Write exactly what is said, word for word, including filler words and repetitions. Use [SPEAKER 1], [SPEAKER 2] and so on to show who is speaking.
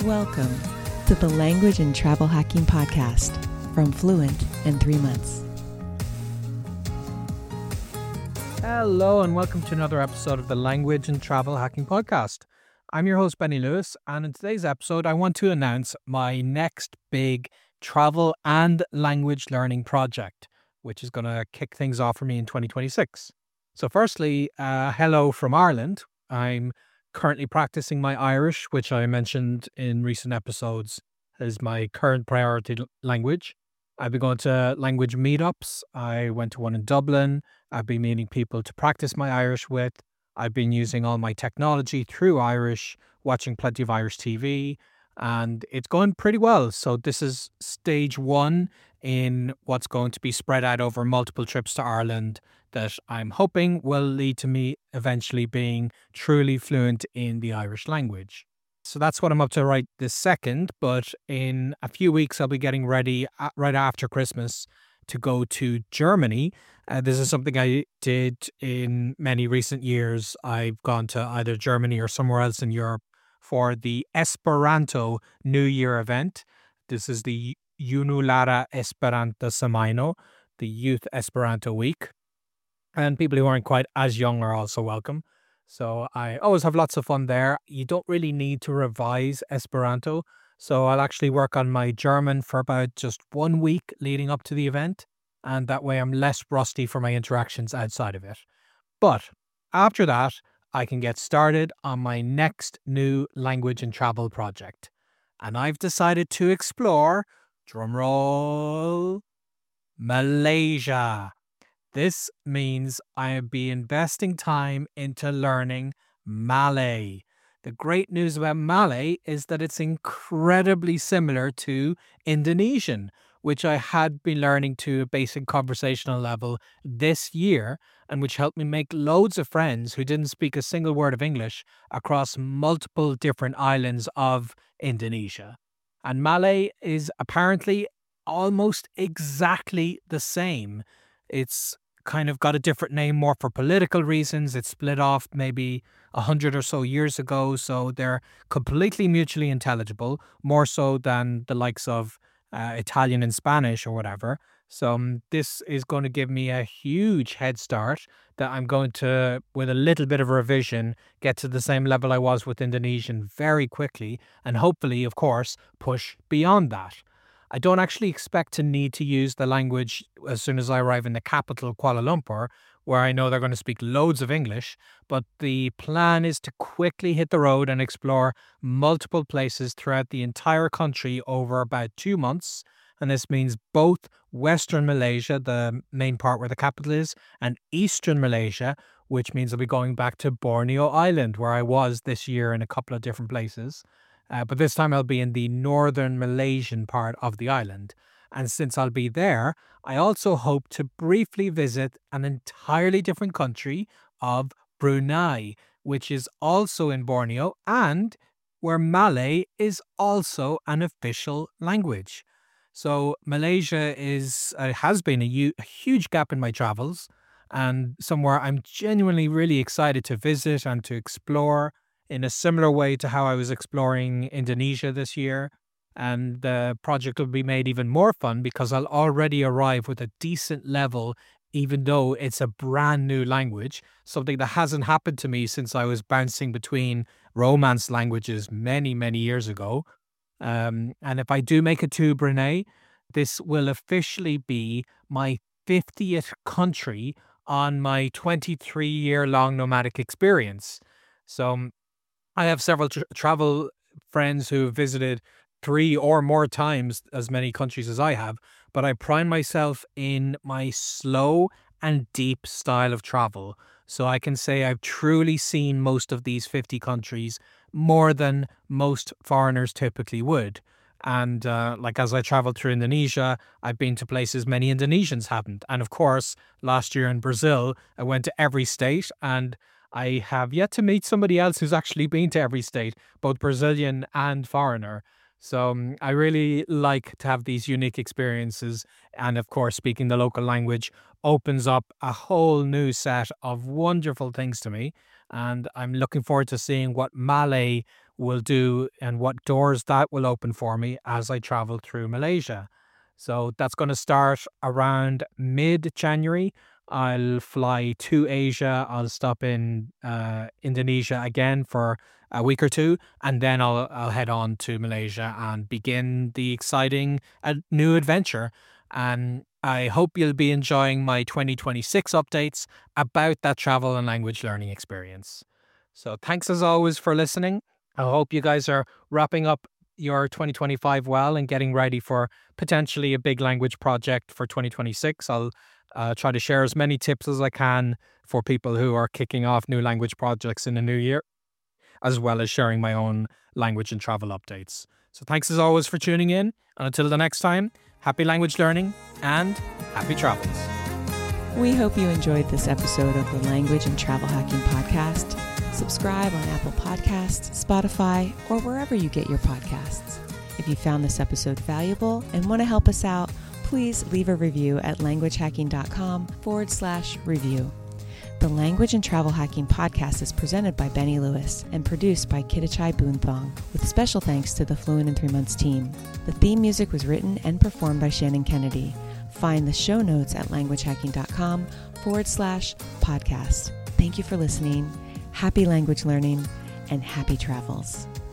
[SPEAKER 1] Welcome to the Language and Travel Hacking Podcast from Fluent in Three Months.
[SPEAKER 2] Hello and welcome to another episode of the Language and Travel Hacking Podcast. I'm your host, Benny Lewis, and in today's episode, I want to announce my next big travel and language learning project, which is going to kick things off for me in twenty twenty-six. So firstly, uh, hello from Ireland. I'm currently practicing my Irish, which I mentioned in recent episodes is my current priority l- language. I've been going to language meetups. I went to one in Dublin. I've been meeting people to practice my Irish with. I've been using all my technology through Irish, watching plenty of Irish T V, and it's going pretty well. So this is stage one in what's going to be spread out over multiple trips to Ireland that I'm hoping will lead to me eventually being truly fluent in the Irish language. So that's what I'm up to right this second, but in a few weeks I'll be getting ready a- right after Christmas to go to Germany. Uh, this is something I did in many recent years. I've gone to either Germany or somewhere else in Europe for the Esperanto New Year event. This is the Junulara Esperanto Semaino, the Youth Esperanto Week. And people who aren't quite as young are also welcome. So I always have lots of fun there. You don't really need to revise Esperanto. So I'll actually work on my German for about just one week leading up to the event. And that way I'm less rusty for my interactions outside of it. But after that, I can get started on my next new language and travel project. And I've decided to explore, drumroll, Malaysia. This means I'll be investing time into learning Malay. The great news about Malay is that it's incredibly similar to Indonesian, which I had been learning to a basic conversational level this year, and which helped me make loads of friends who didn't speak a single word of English across multiple different islands of Indonesia. And Malay is apparently almost exactly the same. It's kind of got a different name more for political reasons. It's split off maybe a hundred or so years ago, so they're completely mutually intelligible, more so than the likes of uh, Italian and Spanish or whatever. So um, this is going to give me a huge head start that I'm going to, with a little bit of revision, get to the same level I was with Indonesian very quickly, and hopefully, of course, push beyond that. I don't actually expect to need to use the language as soon as I arrive in the capital, Kuala Lumpur, where I know they're going to speak loads of English, but the plan is to quickly hit the road and explore multiple places throughout the entire country over about two months. And this means both Western Malaysia, the main part where the capital is, and Eastern Malaysia, which means I'll be going back to Borneo Island, where I was this year in a couple of different places. Uh, but this time I'll be in the northern Malaysian part of the island. And since I'll be there, I also hope to briefly visit an entirely different country of Brunei, which is also in Borneo and where Malay is also an official language. So Malaysia is uh, has been a, hu- a huge gap in my travels and somewhere I'm genuinely really excited to visit and to explore in a similar way to how I was exploring Indonesia this year. And the project will be made even more fun because I'll already arrive with a decent level, even though it's a brand new language, something that hasn't happened to me since I was bouncing between Romance languages many, many years ago. Um, and if I do make it to Brunei, this will officially be my fiftieth country on my twenty-three year long nomadic experience. So I have several tr- travel friends who have visited three or more times as many countries as I have, but I pride myself in my slow and deep style of travel. So I can say I've truly seen most of these fifty countries more than most foreigners typically would. And uh, like as I traveled through Indonesia, I've been to places many Indonesians haven't. And of course, last year in Brazil, I went to every state and I have yet to meet somebody else who's actually been to every state, both Brazilian and foreigner. So um, I really like to have these unique experiences. And of course, speaking the local language opens up a whole new set of wonderful things to me. And I'm looking forward to seeing what Malay will do and what doors that will open for me as I travel through Malaysia. So that's going to start around mid-January. I'll fly to Asia. I'll stop in uh, Indonesia again for a week or two, and then I'll I'll head on to Malaysia and begin the exciting uh, new adventure. And I hope you'll be enjoying my twenty twenty-six updates about that travel and language learning experience. So thanks as always for listening. I hope you guys are wrapping up your twenty twenty-five well and getting ready for potentially a big language project for twenty twenty-six. I'll uh, try to share as many tips as I can for people who are kicking off new language projects in the new year, as well as sharing my own language and travel updates. So thanks as always for tuning in. And until the next time, happy language learning and happy travels.
[SPEAKER 1] We hope you enjoyed this episode of the Language and Travel Hacking Podcast. Subscribe on Apple Podcasts, Spotify, or wherever you get your podcasts. If you found this episode valuable and want to help us out, please leave a review at languagehacking.com forward slash review. The Language and Travel Hacking Podcast is presented by Benny Lewis and produced by Kidichai Boonthong, with special thanks to the Fluent in Three Months team. The theme music was written and performed by Shannon Kennedy. Find the show notes at languagehacking.com forward slash podcast. Thank you for listening. Happy language learning and happy travels.